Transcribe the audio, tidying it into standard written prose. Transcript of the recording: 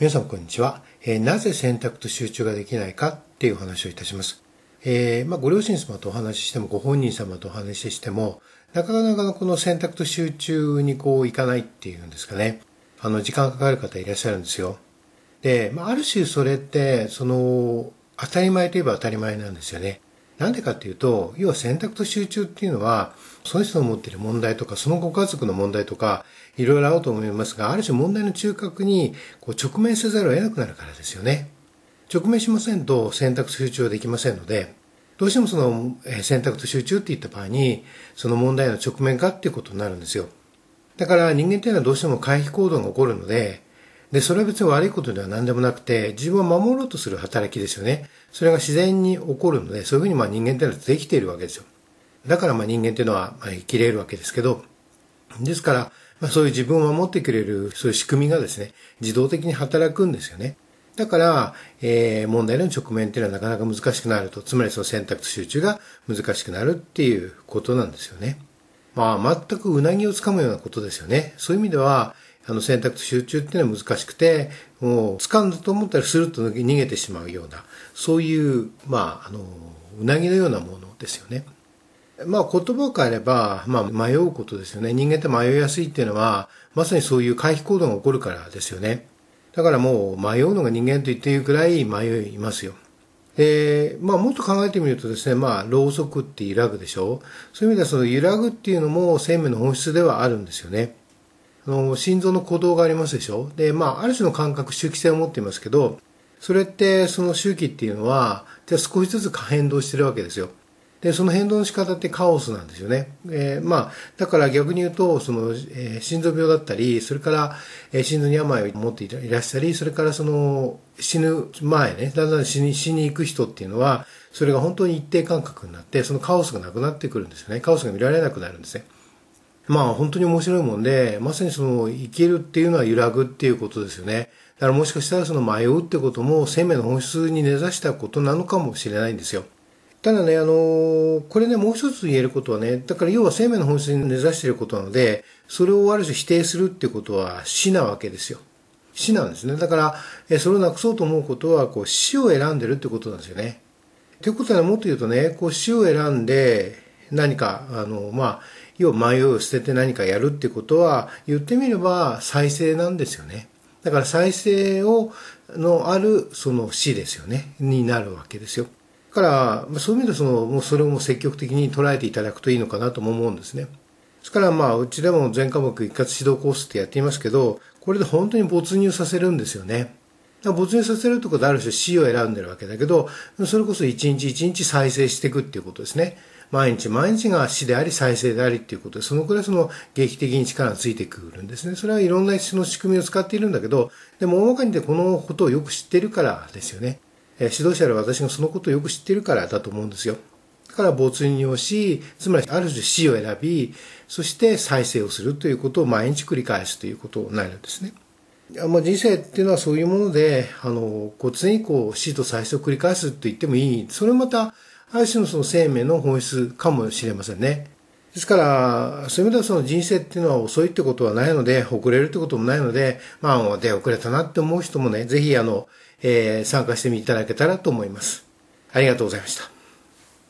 皆さんこんにちは。なぜ選択と集中ができないかっていうお話をいたします。ご両親様とお話ししても、ご本人様とお話ししても、なかなかこの選択と集中にいかないっていうんですかね。時間かかる方いらっしゃるんですよ。で、ある種それって、当たり前といえば当たり前なんですよね。なんでかっていうと、要は選択と集中っていうのは、その人の持っている問題とか、そのご家族の問題とか、いろいろあると思いますが、ある種問題の中核に直面せざるを得なくなるからですよね。直面しませんと選択と集中はできませんので、どうしてもその選択と集中っていった場合に、その問題の直面かっていうことになるんですよ。だから人間っていうのはどうしても回避行動が起こるので、それは別に悪いことでは何でもなくて、自分を守ろうとする働きですよね。それが自然に起こるので、そういうふうに人間っていうのはできているわけですよ。だから人間っていうのは生きれるわけですけど、ですから、そういう自分を守ってくれる、そういう仕組みがですね、自動的に働くんですよね。だから、問題の直面っていうのはなかなか難しくなると、つまりその選択と集中が難しくなるっていうことなんですよね。全くうなぎをつかむようなことですよね。そういう意味では、選択と集中っていうのは難しくて、もう掴んだと思ったらスルッと逃げてしまうような、そういう、うなぎのようなものですよね。言葉を変えれば、迷うことですよね。人間って迷いやすいっていうのは、まさにそういう回避行動が起こるからですよね。だからもう迷うのが人間と言っていいくらい迷いますよ。もっと考えてみるとですね、ろうそくって揺らぐでしょ。そういう意味ではその揺らぐっていうのも生命の本質ではあるんですよね。心臓の鼓動がありますでしょ。で、ある種の感覚、周期性を持っていますけど、それってその周期っていうのは、少しずつ変動してるわけですよ。で、その変動の仕方ってカオスなんですよね。だから逆に言うと、心臓病だったり、それから、心臓に病を持っていらっしゃり、それから死ぬ前ね、だんだん死に行く人っていうのは、それが本当に一定間隔になって、そのカオスがなくなってくるんですよね。カオスが見られなくなるんですね。本当に面白いもんで、まさに生きるっていうのは揺らぐっていうことですよね。だからもしかしたら迷うってことも生命の本質に根ざしたことなのかもしれないんですよ。ただね、これね、もう一つ言えることはね、だから要は生命の本質に根ざしていることなので、それをある種否定するっていうことは死なわけですよ。死なんですね。だから、それをなくそうと思うことは、死を選んでるってことなんですよね。ということはもっと言うとね、死を選んで何か、要は迷いを捨てて何かやるってことは、言ってみれば再生なんですよね。だから再生のあるその死ですよね。になるわけですよ。だから、そういう意味でもうそれを積極的に捉えていただくといいのかなとも思うんですね。ですからうちでも全科目一括指導コースってやっていますけど、これで本当に没入させるんですよね。没入させるってことはある種死を選んでるわけだけど、それこそ一日一日再生していくっていうことですね。毎日毎日が死であり再生でありっていうことで、そのくらい劇的に力がついてくるんですね。それはいろんな仕組みを使っているんだけど、でも大まかにでこのことをよく知っているからですよね。指導者で私がそのことをよく知っているからだと思うんですよ。だから没入をし、つまりある種死を選び、そして再生をするということを毎日繰り返すということになるんですね。人生っていうのはそういうもので、常に死と再生を繰り返すと言ってもいい。それもまた、ある種の生命の本質かもしれませんね。ですから、そういう意味では人生っていうのは遅いってことはないので、遅れるってこともないので、出遅れたなって思う人もね、ぜひ参加してみていただけたらと思います。ありがとうございました。